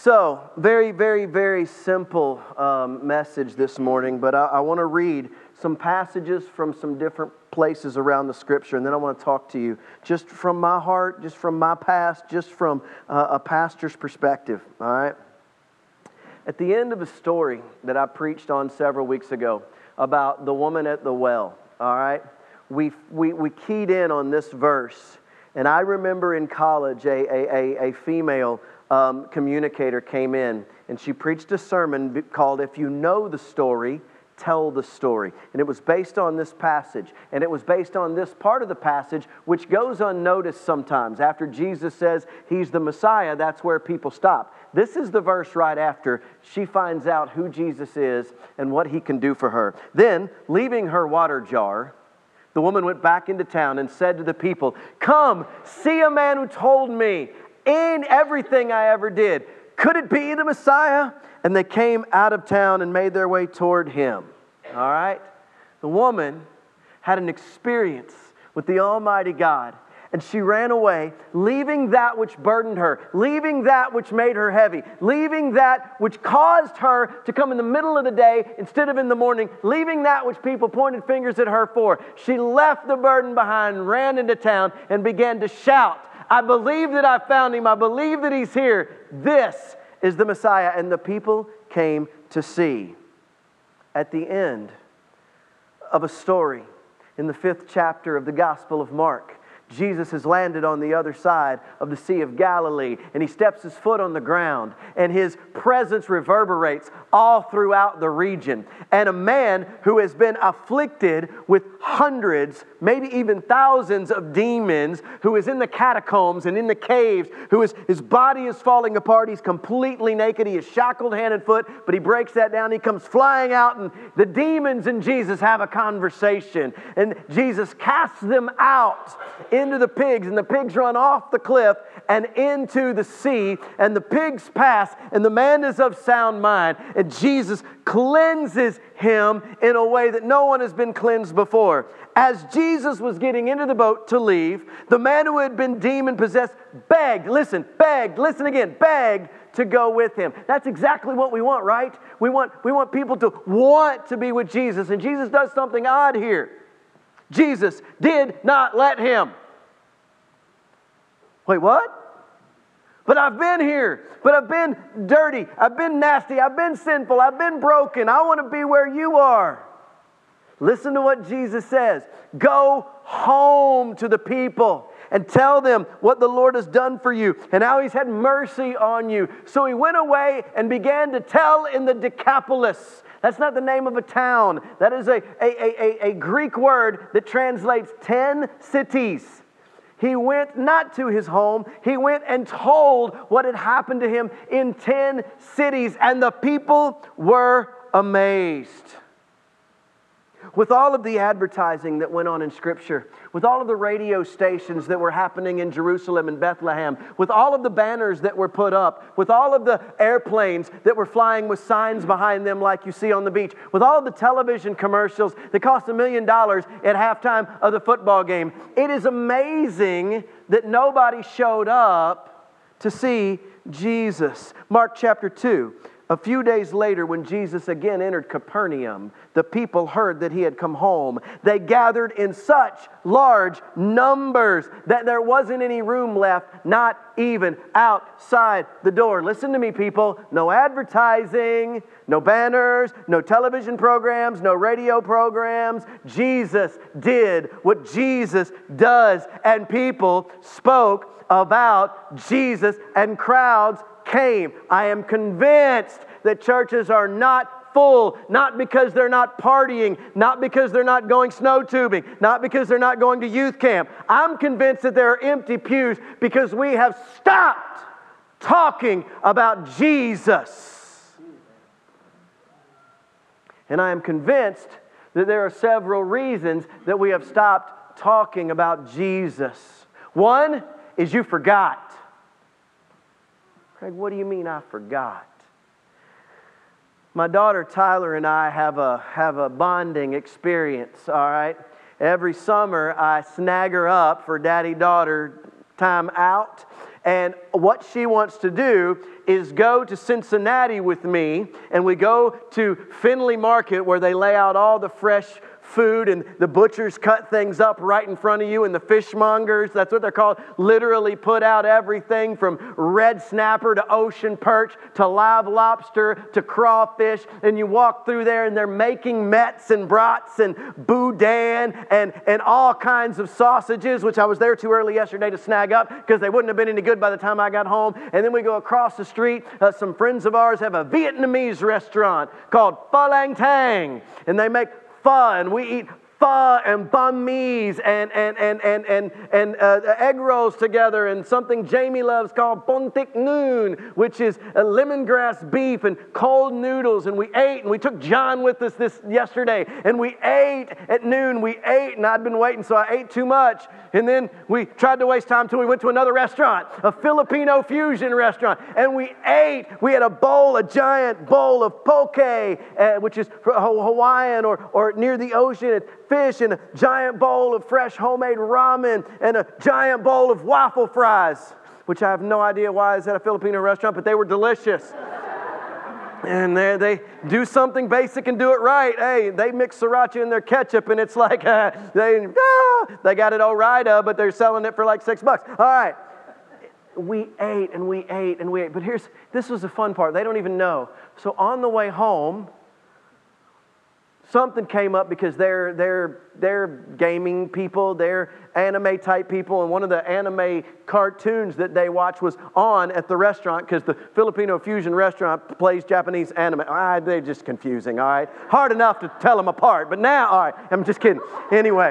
So, very, very, very simple message this morning, but I want to read some passages from some different places around the Scripture, and then I want to talk to you just from my heart, just from my past, just from a pastor's perspective, all right? At the end of a story that I preached on several weeks ago about the woman at the well, all right, we keyed in on this verse, and I remember in college a female communicator came in, and she preached a sermon called "If You Know the Story, Tell the Story." And it was based on this passage, and it was based on this part of the passage, which goes unnoticed sometimes. After Jesus says He's the Messiah, that's where people stop. This is the verse right after she finds out who Jesus is and what He can do for her. Then, leaving her water jar, the woman went back into town and said to the people, "Come, see a man who told me in everything I ever did. Could it be the Messiah?" And they came out of town and made their way toward Him. All right? The woman had an experience with the Almighty God, and she ran away, leaving that which burdened her, leaving that which made her heavy, leaving that which caused her to come in the middle of the day instead of in the morning, leaving that which people pointed fingers at her for. She left the burden behind, ran into town, and began to shout, "I believe that I found Him. I believe that He's here. This is the Messiah." And the people came to see. At the end of a story in the 5th chapter of the Gospel of Mark, Jesus has landed on the other side of the Sea of Galilee, and He steps His foot on the ground, and His presence reverberates all throughout the region. And a man who has been afflicted with hundreds, maybe even thousands of demons, who is in the catacombs and in the caves, his body is falling apart, he's completely naked, he is shackled hand and foot, but he breaks that down, he comes flying out, and the demons and Jesus have a conversation, and Jesus casts them out into the pigs, and the pigs run off the cliff and into the sea, and the pigs pass, and the man is of sound mind, and Jesus cleanses him in a way that no one has been cleansed before. As Jesus was getting into the boat to leave, the man who had been demon-possessed begged to go with him. That's exactly what we want, right? We want people to want to be with Jesus, and Jesus does something odd here. Jesus did not let him. Wait, what? But I've been here. But I've been dirty. I've been nasty. I've been sinful. I've been broken. I want to be where you are. Listen to what Jesus says. Go home to the people and tell them what the Lord has done for you and how He's had mercy on you. So he went away and began to tell in the Decapolis. That's not the name of a town. That is a Greek word that translates 10 cities. He went not to his home. He went and told what had happened to him in 10 cities, and the people were amazed. With all of the advertising that went on in Scripture, with all of the radio stations that were happening in Jerusalem and Bethlehem, with all of the banners that were put up, with all of the airplanes that were flying with signs behind them like you see on the beach, with all of the television commercials that cost $1 million at halftime of the football game, it is amazing that nobody showed up to see Jesus. Mark chapter 2. A few days later, when Jesus again entered Capernaum, the people heard that He had come home. They gathered in such large numbers that there wasn't any room left, not even outside the door. Listen to me, people. No advertising, no banners, no television programs, no radio programs. Jesus did what Jesus does, and people spoke about Jesus, and crowds came. I am convinced that churches are not full, not because they're not partying, not because they're not going snow tubing, not because they're not going to youth camp. I'm convinced that there are empty pews because we have stopped talking about Jesus. And I am convinced that there are several reasons that we have stopped talking about Jesus. One is you forgot. Craig, what do you mean I forgot? My daughter Tyler and I have a bonding experience, all right? Every summer I snag her up for daddy-daughter time out, And what she wants to do is go to Cincinnati with me, and we go to Findlay Market where they lay out all the fresh food, and the butchers cut things up right in front of you, and the fishmongers, that's what they're called, literally put out everything from red snapper to ocean perch to live lobster to crawfish, and you walk through there and they're making mets and brats and boudin and all kinds of sausages, which I was there too early yesterday to snag up because they wouldn't have been any good by the time I got home. And then we go across the street. Some friends of ours have a Vietnamese restaurant called Pho Lang Tang, and they make pho, and we eat pho and banh mi's and egg rolls together, and something Jamie loves called bông thịt noon, which is a lemongrass beef and cold noodles. And we ate, and we took John with us this yesterday, and we ate at noon. We ate, and I'd been waiting, so I ate too much. And then we tried to waste time until we went to another restaurant, a Filipino fusion restaurant, and we ate. We had a giant bowl of poke, which is Hawaiian or near the ocean. It's fish, and a giant bowl of fresh homemade ramen, and a giant bowl of waffle fries, which I have no idea why is at a Filipino restaurant, but they were delicious. And they do something basic and do it right. Hey, they mix sriracha in their ketchup, and it's like they got it all right, but they're selling it for like $6. All right. We ate and we ate and we ate. But this was the fun part. They don't even know. So on the way home, something came up because they're gaming people, they're anime type people, and one of the anime cartoons that they watch was on at the restaurant because the Filipino fusion restaurant plays Japanese anime. They're just confusing, all right? Hard enough to tell them apart, but now, all right, I'm just kidding. Anyway,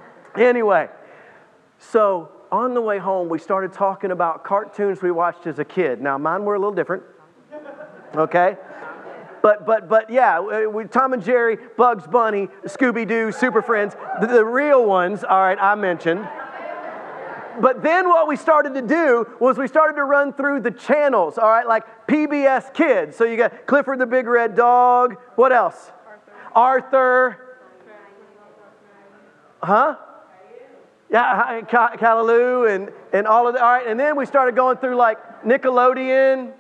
so on the way home, we started talking about cartoons we watched as a kid. Now, mine were a little different, okay? But yeah, Tom and Jerry, Bugs Bunny, Scooby-Doo, Super Friends, the real ones, all right, I mentioned. But then what we started to do was we started to run through the channels, all right, like PBS Kids. So you got Clifford the Big Red Dog. What else? Arthur. Huh? Yeah, Callaloo and all of that. All right, and then we started going through like Nickelodeon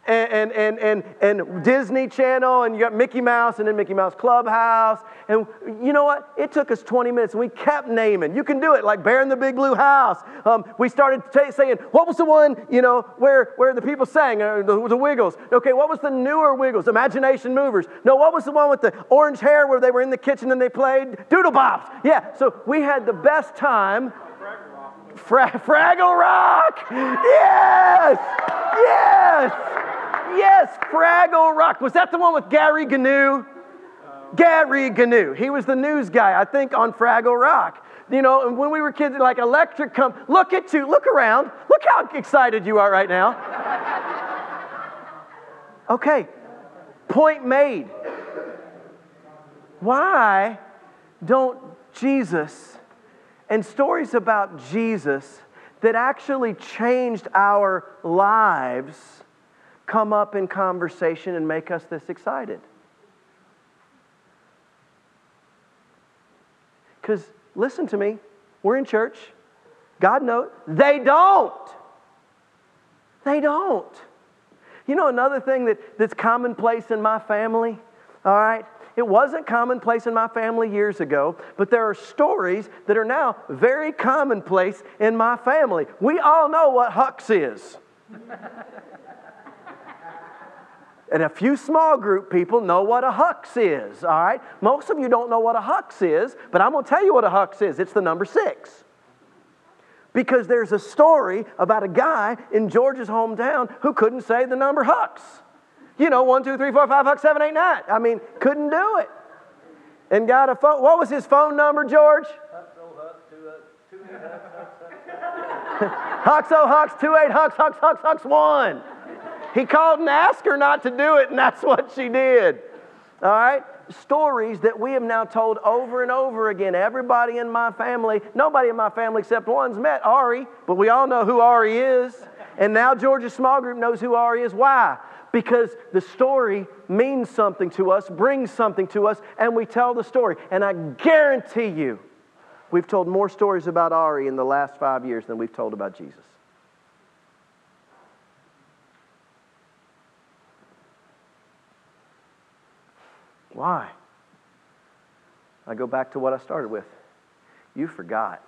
and Disney Channel, and you got Mickey Mouse, and then Mickey Mouse Clubhouse. And you know what? It took us 20 minutes, and we kept naming. You can do it, like Bear in the Big Blue House. We started saying, what was the one, where the people sang, the Wiggles? Okay, what was the newer Wiggles? Imagination Movers. No, what was the one with the orange hair where they were in the kitchen and they played? Doodle Bops. Yeah, so we had the best time. Fraggle Rock! Yes, Fraggle Rock. Was that the one with Gary Gnu? Gary Gnu. He was the news guy, I think, on Fraggle Rock. And when we were kids, like electric look at you, look around. Look how excited you are right now. Okay, point made. Why don't Jesus and stories about Jesus that actually changed our lives come up in conversation and make us this excited? Because, listen to me, we're in church. God knows. They don't. Another thing that's commonplace in my family, all right? It wasn't commonplace in my family years ago, but there are stories that are now very commonplace in my family. We all know what Hux is. And a few small group people know what a Hux is, all right? Most of you don't know what a Hux is, but I'm going to tell you what a Hux is. It's the number 6. Because there's a story about a guy in George's hometown who couldn't say the number Hux. 1, 2, 3, 4, 5, Hux, 7, 8, 9. I mean, couldn't do it. And got a phone. What was his phone number, George? Hux, 28 Hux, 1. He called and asked her not to do it, and that's what she did. All right? Stories that we have now told over and over again. Everybody in my family, nobody in my family except one's met Ari, but we all know who Ari is. And now George's small group knows who Ari is. Why? Because the story means something to us, brings something to us, and we tell the story. And I guarantee you, we've told more stories about Ari in the last 5 years than we've told about Jesus. Why? I go back to what I started with. You forgot.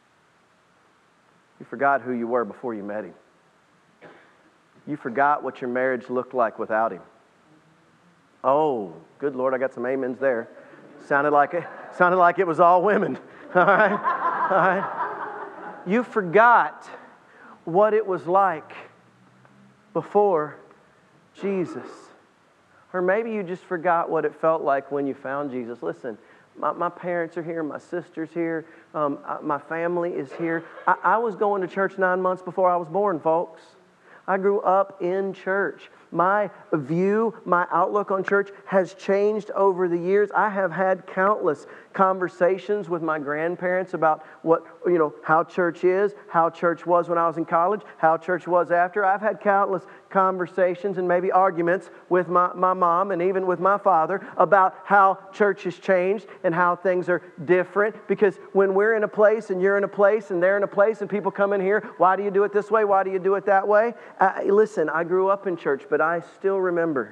You forgot who you were before you met Him. You forgot what your marriage looked like without Him. Oh, good Lord, I got some amens there. Sounded like it was all women. All right? All right? You forgot what it was like before Jesus. Or maybe you just forgot what it felt like when you found Jesus. Listen, my parents are here, my sister's here, my family is here. I was going to church 9 months before I was born, folks. I grew up in church. My view, my outlook on church has changed over the years. I have had countless conversations with my grandparents about how church is, how church was when I was in college, how church was after. I've had countless conversations and maybe arguments with my mom and even with my father about how church has changed and how things are different. Because when we're in a place and you're in a place and they're in a place and people come in here, why do you do it this way? Why do you do it that way? Listen, I grew up in church, but I still remember,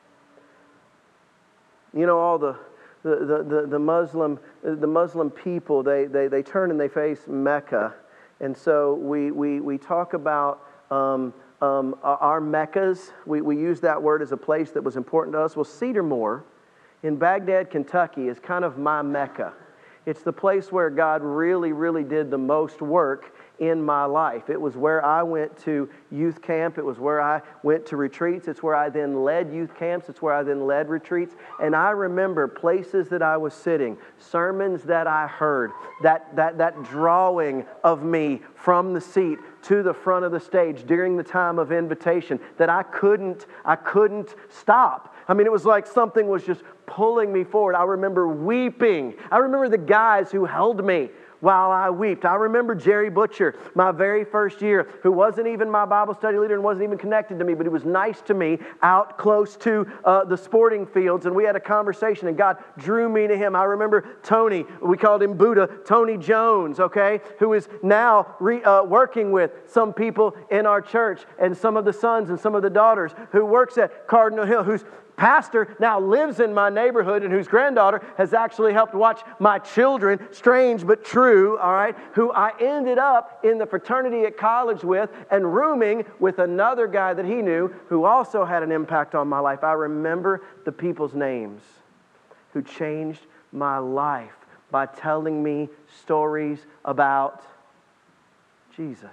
all the Muslim people, they turn and they face Mecca. And so we talk about our Meccas. We use that word as a place that was important to us. Well, Cedarmore in Baghdad, Kentucky is kind of my Mecca. It's the place where God really, really did the most work in my life. It was where I went to youth camp. It was where I went to retreats. It's where I then led youth camps. It's where I then led retreats. And I remember places that I was sitting, sermons that I heard, that drawing of me from the seat to the front of the stage during the time of invitation that I couldn't stop. I mean, it was like something was just pulling me forward. I remember weeping. I remember the guys who held me while I wept. I remember Jerry Butcher, my very first year, who wasn't even my Bible study leader and wasn't even connected to me, but he was nice to me out close to the sporting fields, and we had a conversation, and God drew me to Him. I remember Tony, we called him Buddha, Tony Jones, okay, who is now working with some people in our church, and some of the sons and some of the daughters, who works at Cardinal Hill, who's pastor now lives in my neighborhood and whose granddaughter has actually helped watch my children, strange but true, all right, who I ended up in the fraternity at college with and rooming with another guy that he knew who also had an impact on my life. I remember the people's names who changed my life by telling me stories about Jesus.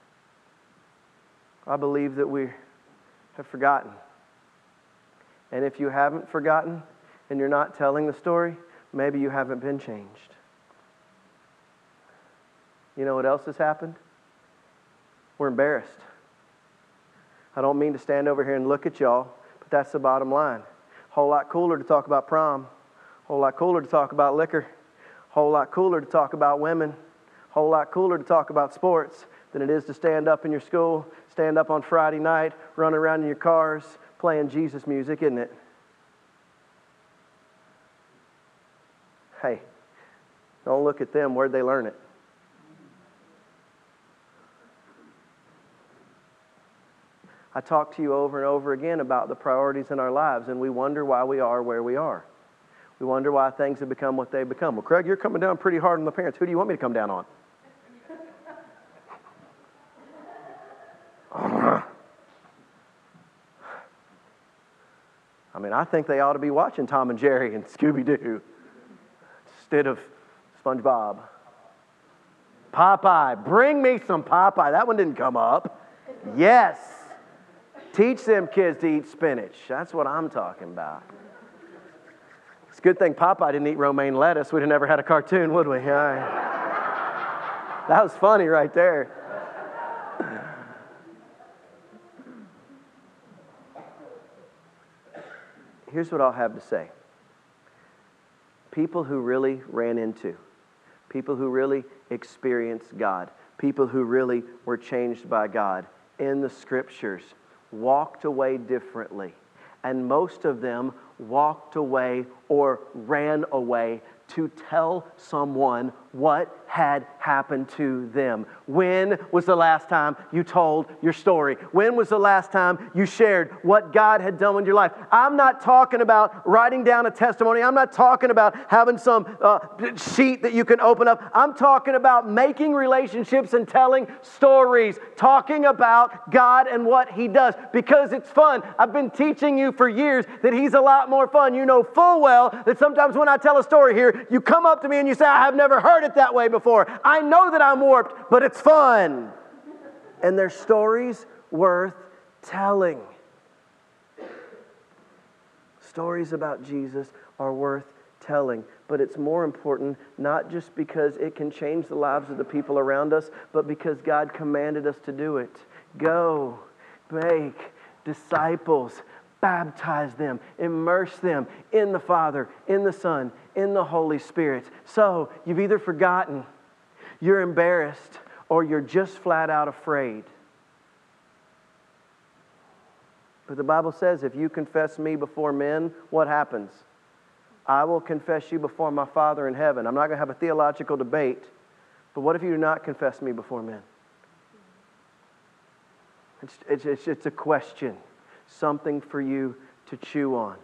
I believe that we have forgotten. And if you haven't forgotten and you're not telling the story, maybe you haven't been changed. You know what else has happened? We're embarrassed. I don't mean to stand over here and look at y'all, but that's the bottom line. Whole lot cooler to talk about prom. Whole lot cooler to talk about liquor. Whole lot cooler to talk about women. Whole lot cooler to talk about sports than it is to stand up in your school, stand up on Friday night, run around in your cars, playing Jesus music, isn't it? Hey, don't look at them. Where'd they learn it? I talk to you over and over again about the priorities in our lives, and we wonder why we are where we are. We wonder why things have become what they've become. Well, Craig, you're coming down pretty hard on the parents. Who do you want me to come down on? I mean, I think they ought to be watching Tom and Jerry and Scooby-Doo instead of SpongeBob. Popeye. Bring me some Popeye. That one didn't come up. Yes. Teach them kids to eat spinach. That's what I'm talking about. It's a good thing Popeye didn't eat romaine lettuce. We'd have never had a cartoon, would we? That was funny right there. Here's what I'll have to say. People who really ran into, people who really experienced God, people who really were changed by God in the Scriptures walked away differently. And most of them walked away or ran away to tell someone what had happened to them. When was the last time you told your story? When was the last time you shared what God had done in your life? I'm not talking about writing down a testimony. I'm not talking about having some sheet that you can open up. I'm talking about making relationships and telling stories, talking about God and what He does, because it's fun. I've been teaching you for years that He's a lot more fun. You know full well that sometimes when I tell a story here, you come up to me and you say, I have never heard it that way before. I know that I'm warped, but it's fun. And they're stories worth telling. Stories about Jesus are worth telling, but it's more important not just because it can change the lives of the people around us, but because God commanded us to do it. Go, make disciples, baptize them, immerse them in the Father, in the Son, in the Holy Spirit. So you've either forgotten, you're embarrassed, or you're just flat out afraid. But the Bible says if you confess me before men, what happens? I will confess you before my Father in heaven. I'm not going to have a theological debate, but what if you do not confess me before men? It's a question, something for you to chew on.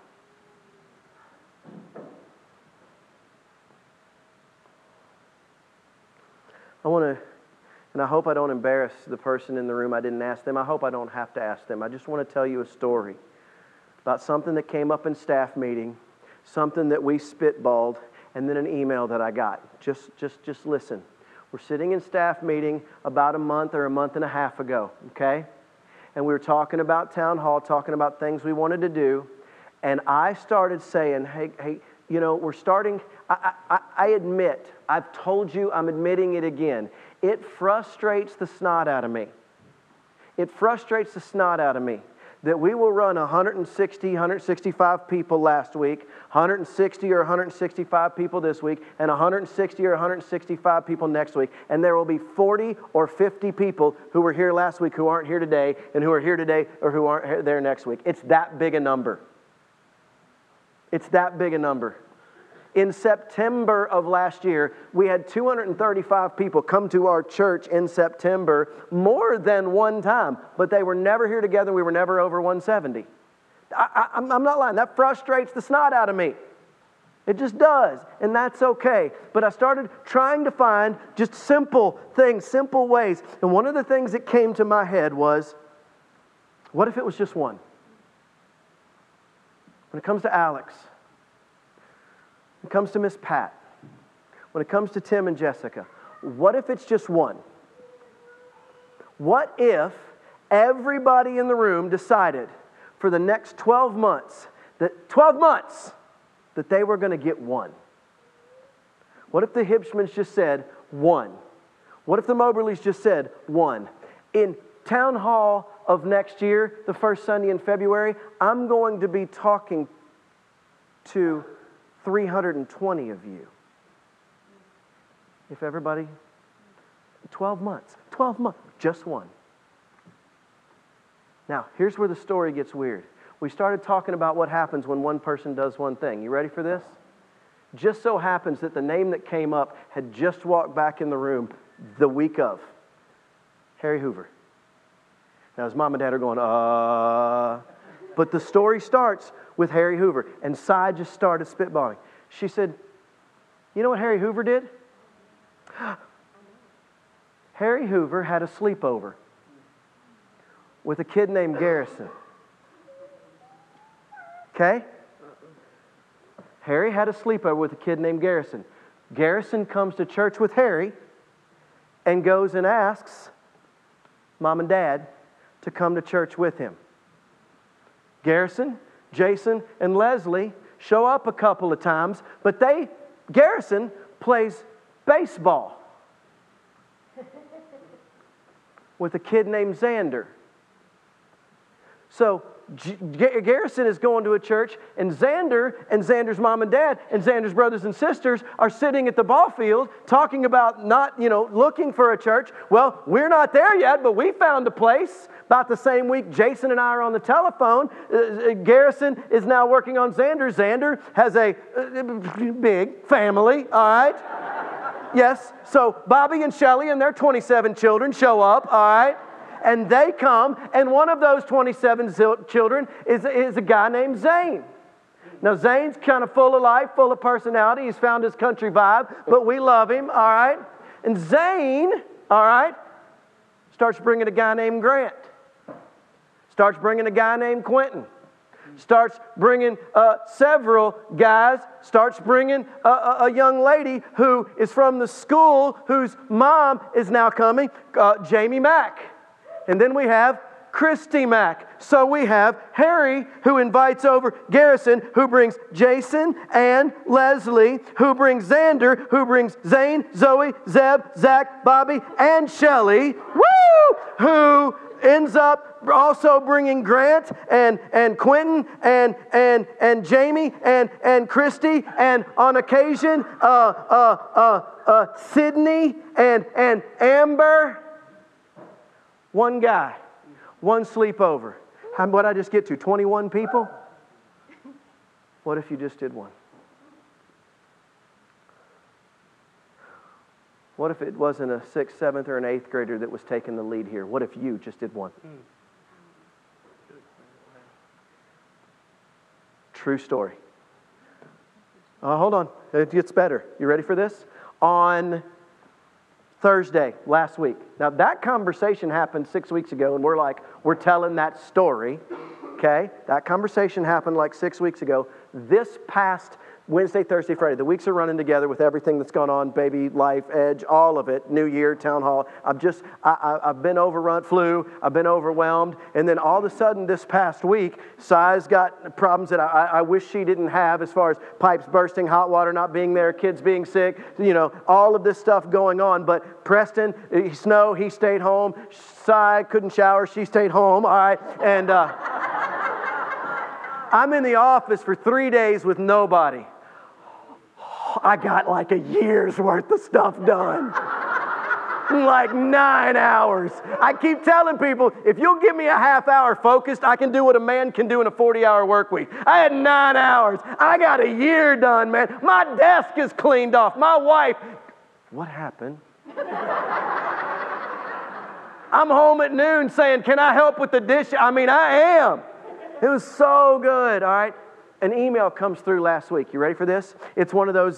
I want to, and I hope I don't embarrass the person in the room. I didn't ask them. I hope I don't have to ask them. I just want to tell you a story about something that came up in staff meeting, something that we spitballed, and then an email that I got. Just listen. We're sitting in staff meeting about a month or a month and a half ago, okay? And we were talking about town hall, talking about things we wanted to do, and I started saying, hey, you know, we're starting, I admit, I've told you, I'm admitting it again. It frustrates the snot out of me. It frustrates the snot out of me that we will run 160, 165 people last week, 160 or 165 people this week, and 160 or 165 people next week. And there will be 40 or 50 people who were here last week who aren't here today, and who are here today or who aren't there next week. It's that big a number. It's that big a number. In September of last year, we had 235 people come to our church in September, more than one time, but they were never here together. We were never over 170. I'm not lying. That frustrates the snot out of me. It just does, and that's okay. But I started trying to find just simple things, simple ways. And one of the things that came to my head was, what if it was just one? When it comes to Alex, when it comes to Miss Pat, when it comes to Tim and Jessica, what if it's just one? What if everybody in the room decided for the next 12 months that they were going to get one? What if the Hipschmans just said one? What if the Moberlys just said one? In town hall of next year, the first Sunday in February, I'm going to be talking to 320 of you. If everybody, 12 months, just one. Now, here's where the story gets weird. We started talking about what happens when one person does one thing. You ready for this? Just so happens that the name that came up had just walked back in the room the week of. Harry Hoover. Now his mom and dad are going, But the story starts with Harry Hoover. And Cy just started spitballing. She said, you know what Harry Hoover did? Harry Hoover had a sleepover with a kid named Garrison. Okay? Harry had a sleepover with a kid named Garrison. Garrison comes to church with Harry and goes and asks Mom and Dad to come to church with him. Garrison, Jason, and Leslie show up a couple of times, but Garrison plays baseball with a kid named Xander. So Garrison is going to a church, and Xander's mom and dad, and Xander's brothers and sisters are sitting at the ball field talking about not, looking for a church. Well, we're not there yet, but we found a place. About the same week, Jason and I are on the telephone. Garrison is now working on Xander. Xander has a big family, all right? Yes. So Bobby and Shelley and their 27 children show up, all right? And they come, and one of those 27 children is a guy named Zane. Now, Zane's kind of full of life, full of personality. He's found his country vibe, but we love him, all right? And Zane, all right, starts bringing a guy named Grant. Starts bringing a guy named Quentin. Starts bringing several guys. Starts bringing a young lady who is from the school whose mom is now coming, Jamie Mack. And then we have Christy Mack. So we have Harry, who invites over Garrison, who brings Jason and Leslie, who brings Xander, who brings Zane, Zoe, Zeb, Zach, Bobby, and Shelley. Woo! Who ends up also bringing Grant and Quentin and Jamie and Christy, and on occasion Sydney and Amber. One guy, one sleepover. What did I just get to? 21 people? What if you just did one? What if it wasn't a 6th, 7th, or an 8th grader that was taking the lead here? What if you just did one? True story. Hold on. It gets better. You ready for this? On Thursday, last week. Now, that conversation happened 6 weeks ago, and we're telling that story. Okay? That conversation happened like 6 weeks ago. This past Wednesday, Thursday, Friday. The weeks are running together with everything that's gone on, baby, life, Edge, all of it, New Year, Town Hall. I've been overrun, flu, I've been overwhelmed. And then all of a sudden this past week, Si's got problems that I wish she didn't have, as far as pipes bursting, hot water not being there, kids being sick, all of this stuff going on. But Preston, snow, he stayed home. Si couldn't shower, she stayed home, all right? And I'm in the office for 3 days with nobody. I got like a year's worth of stuff done. Like 9 hours. I keep telling people, if you'll give me a half hour focused, I can do what a man can do in a 40-hour work week. I had 9 hours. I got a year done, man. My desk is cleaned off. My wife, what happened? I'm home at noon saying, can I help with the dish? I am. It was so good, all right? An email comes through last week. You ready for this? It's one of those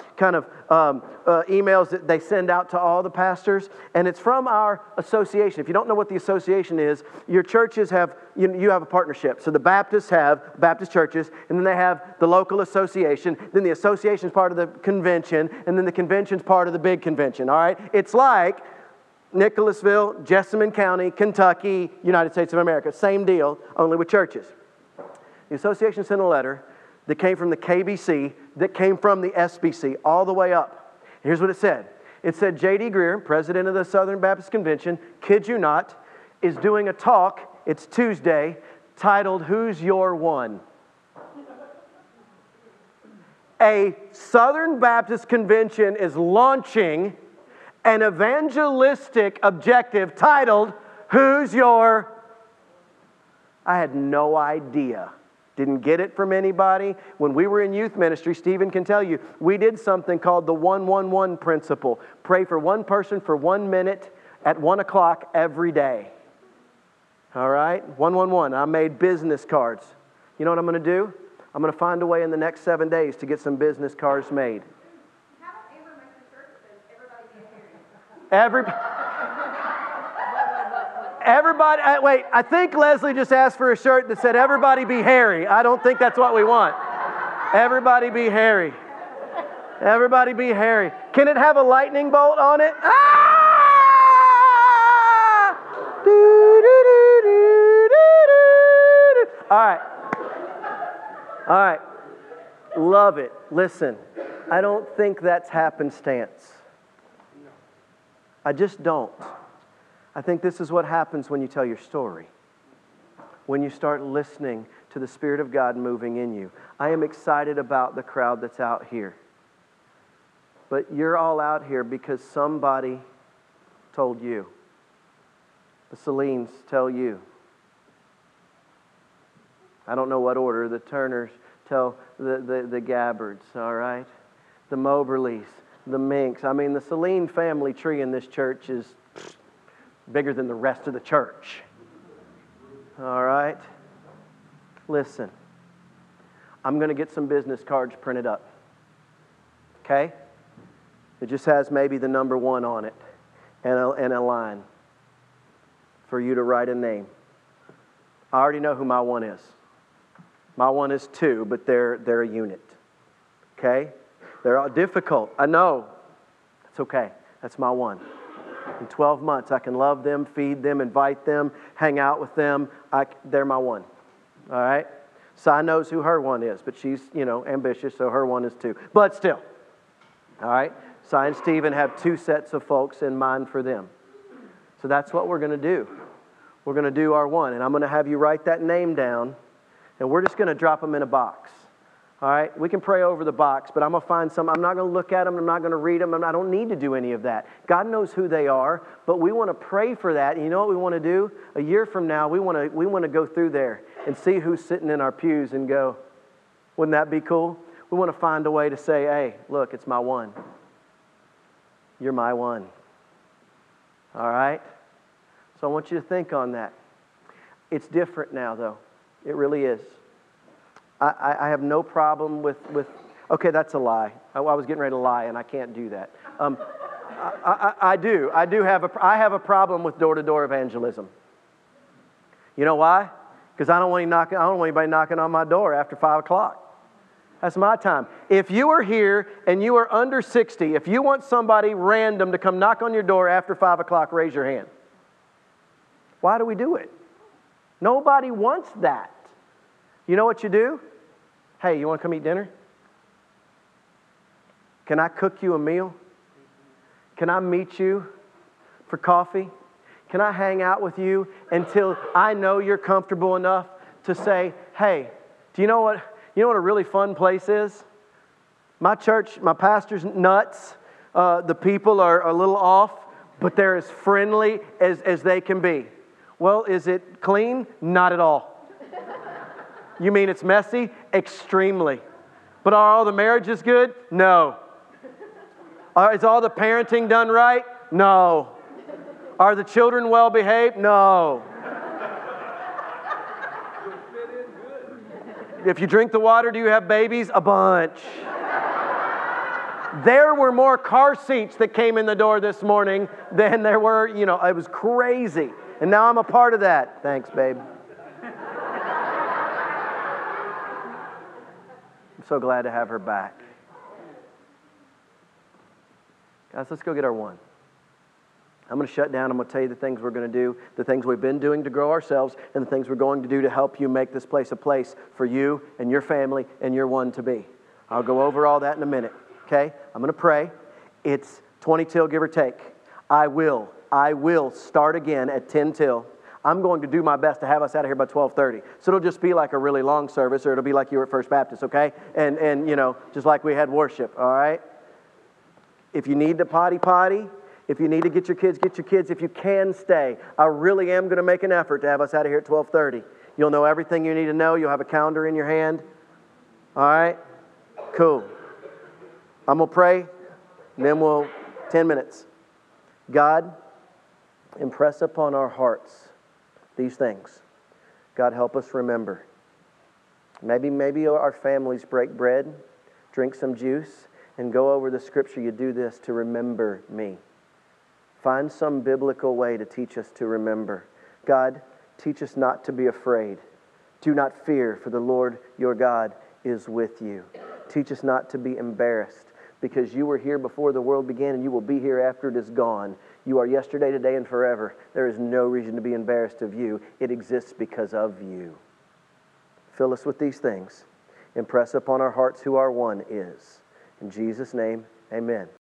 emails that they send out to all the pastors, and it's from our association. If you don't know what the association is, your churches have, you have a partnership. So the Baptists have Baptist churches, and then they have the local association. Then the association is part of the convention, and then the convention's part of the big convention, all right? It's like Nicholasville, Jessamine County, Kentucky, United States of America. Same deal, only with churches. The association sent a letter that came from the KBC, that came from the SBC, all the way up. Here's what it said. It said, J.D. Greear, president of the Southern Baptist Convention, kid you not, is doing a talk, it's Tuesday, titled, Who's Your One? A Southern Baptist Convention is launching an evangelistic objective titled, Who's Your? I had no idea. Didn't get it from anybody. When we were in youth ministry, Stephen can tell you, we did something called the 1-1-1 principle. Pray for one person for 1 minute at 1 o'clock every day. All right? 1-1-1. I made business cards. You know what I'm going to do? I'm going to find a way in the next 7 days to get some business cards made. How about Amber make the shirt that says everybody be a Everybody, wait, I think Leslie just asked for a shirt that said, everybody be hairy. I don't think that's what we want. Everybody be hairy. Everybody be hairy. Can it have a lightning bolt on it? Ah! All right. All right. Love it. Listen, I don't think that's happenstance. I just don't. I think this is what happens when you tell your story. When you start listening to the Spirit of God moving in you. I am excited about the crowd that's out here. But you're all out here because somebody told you. The Celines tell you. I don't know what order. The Turners tell the Gabbards, all right? The Moberlys The Minks. I mean, the Celine family tree in this church is bigger than the rest of the church. All right? Listen, I'm going to get some business cards printed up. Okay? It just has maybe the number 1 on it and a line for you to write a name. I already know who my 1 is. My 1 is 2, but they're a unit. Okay? They're all difficult. I know. It's okay. That's my 1. In 12 months, I can love them, feed them, invite them, hang out with them. They're my 1. All right? Si knows who her 1 is, but she's, ambitious, so her 1 is 2. But still. All right? Si and Stephen have 2 sets of folks in mind for them. So that's what we're going to do. We're going to do our 1, and I'm going to have you write that name down, and we're just going to drop them in a box. All right? We can pray over the box, but I'm going to find some. I'm not going to look at them. I'm not going to read them. I don't need to do any of that. God knows who they are, but we want to pray for that. And you know what we want to do? A year from now, we want to go through there and see who's sitting in our pews and go, wouldn't that be cool? We want to find a way to say, hey, look, it's my 1. You're my 1. All right? So I want you to think on that. It's different now, though. It really is. I have no problem with okay, that's a lie. I was getting ready to lie, and I can't do that. I have a problem with door-to-door evangelism. You know why? Because I don't want anybody knocking on my door after 5 o'clock. That's my time. If you are here and you are under 60, if you want somebody random to come knock on your door after 5 o'clock, raise your hand. Why do we do it? Nobody wants that. You know what you do? Hey, you want to come eat dinner? Can I cook you a meal? Can I meet you for coffee? Can I hang out with you until I know you're comfortable enough to say, hey, do you know what a really fun place is? My church, my pastor's nuts. The people are a little off, but they're as friendly as they can be. Well, is it clean? Not at all. You mean it's messy? Extremely. But are all the marriages good? No. Is all the parenting done right? No. Are the children well behaved? No. If you drink the water, do you have babies? A bunch. There were more car seats that came in the door this morning than there were, it was crazy. And now I'm a part of that. Thanks, babe. I'm so glad to have her back. Guys, let's go get our 1. I'm going to shut down. I'm going to tell you the things we're going to do, the things we've been doing to grow ourselves, and the things we're going to do to help you make this place a place for you and your family and your 1 to be. I'll go over all that in a minute. Okay? I'm going to pray. It's 20 till, give or take. I will start again at 10 till. I'm going to do my best to have us out of here by 12:30. So it'll just be like a really long service, or it'll be like you were at First Baptist, okay? And just like we had worship, all right? If you need to potty. If you need to get your kids, get your kids. If you can, stay. I really am going to make an effort to have us out of here at 12:30. You'll know everything you need to know. You'll have a calendar in your hand. All right? Cool. I'm going to pray, and then 10 minutes. God, impress upon our hearts these things. God, help us remember. Maybe our families break bread, drink some juice, and go over the scripture. You do this to remember me. Find some biblical way to teach us to remember. God, teach us not to be afraid. Do not fear, for the Lord your God is with you. Teach us not to be embarrassed, because you were here before the world began, and you will be here after it is gone. You are yesterday, today, and forever. There is no reason to be embarrassed of you. It exists because of you. Fill us with these things. Impress upon our hearts who our 1 is. In Jesus' name, amen.